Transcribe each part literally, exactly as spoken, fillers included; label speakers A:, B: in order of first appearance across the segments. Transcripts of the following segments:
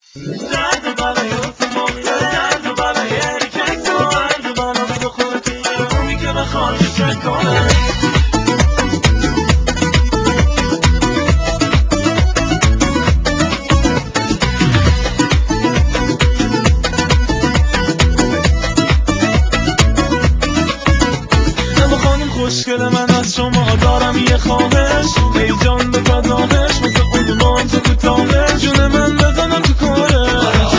A: درد و بلای اتماقی درد و بلای هرکس و درد و بلا بده خودت اونی که بخواد چک کنه اما خانم خوشگل من از شما دارم یه خواهش ای جان به پداهش مثل اون مان تو کوتاهش جون من بزنم تو کاره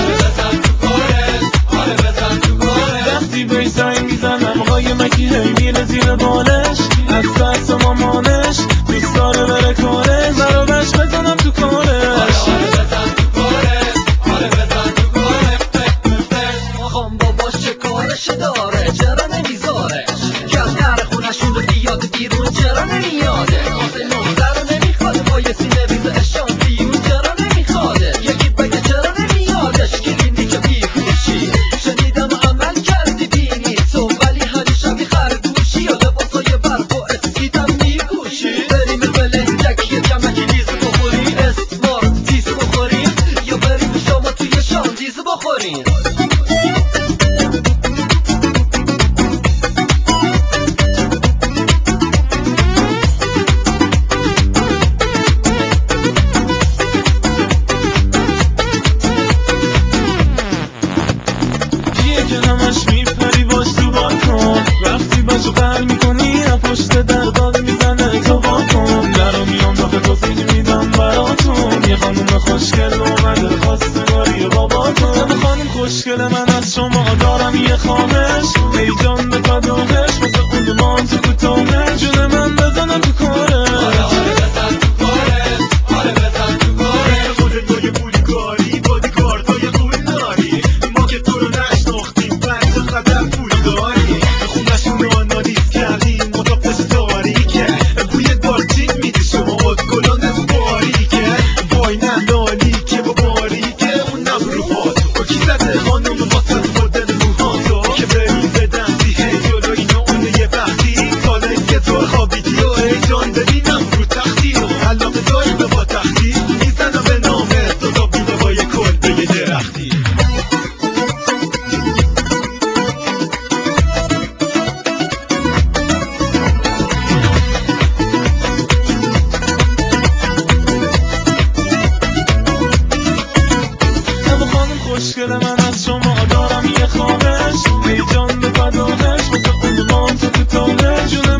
A: وقتی بهش زنگ میزنم آقای مکی هی میره زیر بالش از ترس مامانش دوست داره بره کارش برابرش بزنم تو کارش
B: آقام باباش چه کارش داره چرا نمیذارش که از در خونشون رو بیاد بیرون چرا نمیاده واسه نوزه رو نمیخواده با یه سینه ریز اشانتیون چرا نمیخواده یکی بگه چرا نمیادش کلینیک بیهوشی شنیدم عمل کردی بینی تو ولی همیشه بیخرگوشی یا لباسای برف و اسکیدم میپوشی بریم بلنجک یه جمعکی لیز بخوریم اسمارتیز بخوریم یا بریم شما توی شانتیز بخوریم
A: که همش میپری باش تو بالکن وقتی بچه قهر میکنی از پشت در داده میزنه تو واکن درو میام داخل توضیح میدم براتون یه خانوم خوشگل اومده خواستگاری باباتون اما خانوم خوشگل من از شما دارم یه خواهش ای جان به پداهش مثل اون مان تو کوتاهش جون من بزنم تو کاره خوشگل من از شما دارم یه خواهش ای جان به پداهش مثل اون مان تو کوتاهش جون